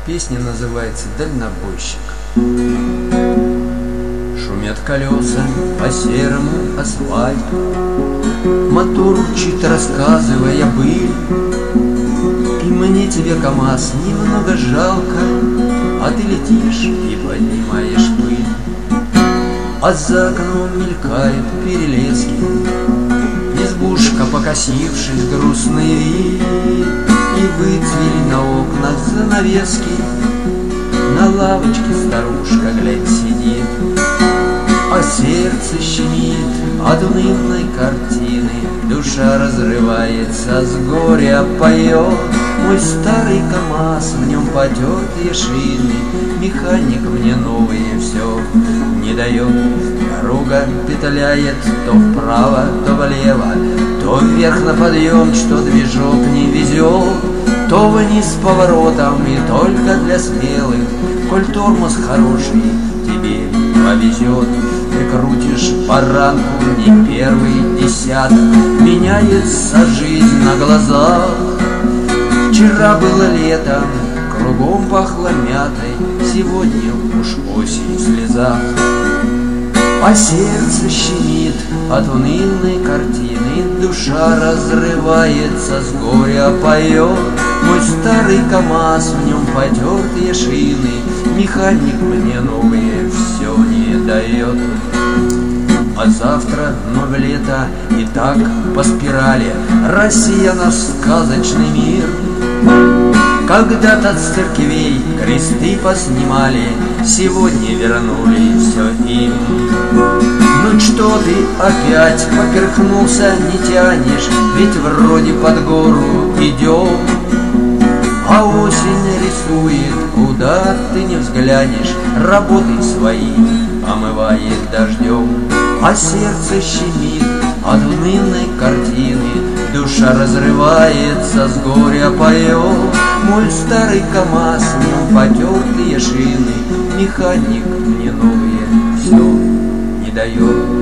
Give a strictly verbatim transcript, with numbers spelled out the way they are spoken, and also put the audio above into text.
Песня называется «Дальнобойщик». Шумят колеса по серому асфальту, мотор урчит, рассказывая быль. И мне тебе, КамАЗ, немного жалко, а ты летишь и поднимаешь пыль. А за окном мелькают перелески, избушка, покосившись, грустный вид. И выцвели на окнах занавески, на лавочке старушка, глядь, сидит. А сердце щемит от унывной картины, душа разрывается, с горя поет. Мой старый КамАЗ, в нем потертые шины, механик мне новые все не дает. Дорога петляет то вправо, то влево, то вверх на подъем, что движок не везет, то вниз поворотом и только для смелых. Коль тормоз хороший, тебе повезет. Ты крутишь баранку не первый десяток, меняется жизнь на глазах. Вчера было летом, кругом пахло мятой, сегодня уж осень в слезах. А сердце щемит от унылой картины, душа разрывается, с горя поет. Мой старый КамАЗ, в нем потертые шины, механик мне новые все не дает. А завтра вновь лето, и так по спирали Россия наш сказочный мир. Когда-то с церквей кресты поснимали, сегодня вернули все им. Ну что ты опять поперхнулся, не тянешь, ведь вроде под гору идем. А осень рисует, куда ты не взглянешь, работы свои омывает дождем. А сердце щемит от унылой картины, душа разрывается, с горя поет. Мой старый КамАЗ, в нем потертые шины, механик мне новые все не дает.